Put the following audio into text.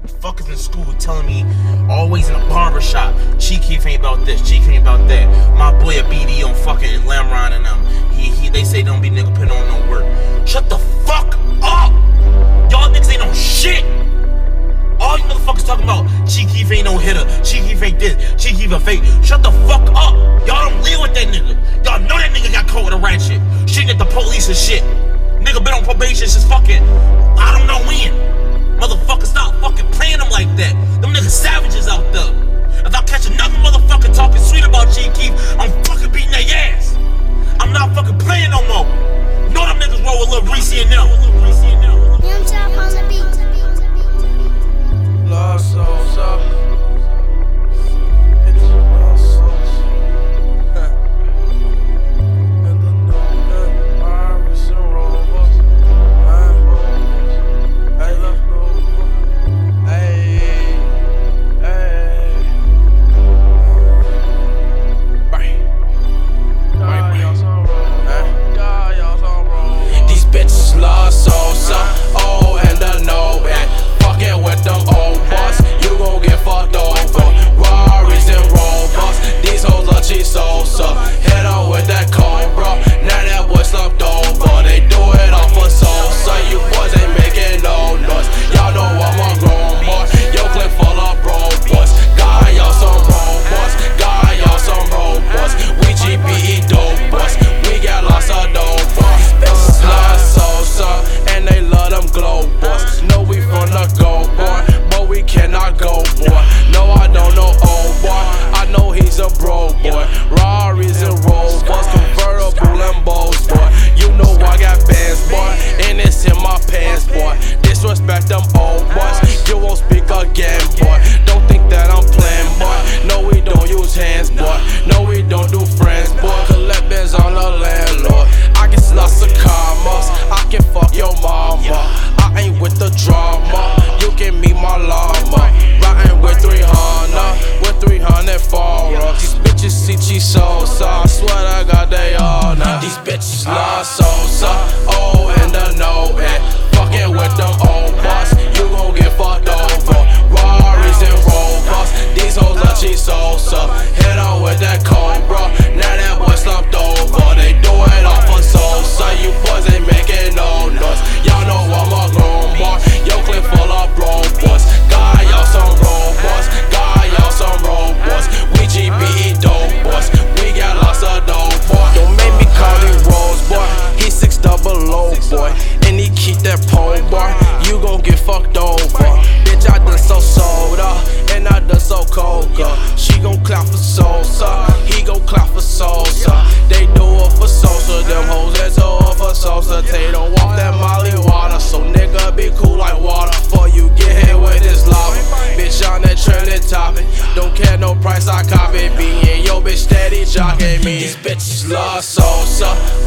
Fuckers in school telling me, always in a barber shop, Chief Keef ain't about this, Chief Keef ain't about that. My boy a BD on fucking Lamron and them. They say don't be nigga putting on no work. Shut the fuck up! Y'all niggas ain't no shit! All you motherfuckers talking about, Chief Keef ain't no hitter, Chief Keef ain't this, Chief Keef a fake. Shut the fuck up! Y'all don't live with that nigga. Y'all know that nigga got caught with a rat shit. Shooting at the police and shit. Nigga been on probation since fucking, I don't know when. Motherfucker, stop fucking playing them like that. Them niggas savages out there. If I catch another motherfucker talking sweet about Chief Keef, I'm fucking beating their ass. I'm not fucking playing no more. Know them niggas roll with Lil Reese and them. Young Chop on the beat. Lost souls up. Disrespect them old boys, you won't speak again, boy. Don't think that I'm playing, boy. No, we don't use hands, boy. No, we don't do friends, boy. Collect bins on the landlord. I get lots of commas, I can fuck your mama. I ain't with the drama, you can meet my llama. Riding with 300 foreigns. These bitches see cheese sauce, I swear I got they all now. These bitches love Sosa, oh, and I know it. Fucking with them old boss, you gon' get fucked over. Rarries and Rovers, these hoes love cheese Sosa. Hit on with that Cobra, now that boy slumped over. They do it off of Sosa, you boys ain't making no noise. Y'all know I'm a grown boy, yo clip full of bro boys. Got y'all some robots, got y'all some robots. We GBE dope boys, we got lots of dope boy. Don't make me call him Rose boy, he 6 double low boy. And he keep that pole bar, you gon' get fucked over. Bitch, I done so soda, and I done so coca. She gon' clap for Sosa, he gon' clap for Sosa. They do it for Sosa, them hoes that do it for Sosa. They don't want that Molly water, so nigga be cool like water. Before you get hit with this lava, bitch on that trending topic. Don't care no price, I copy. Be in yo bitch steady jocking me. These bitches love Sosa.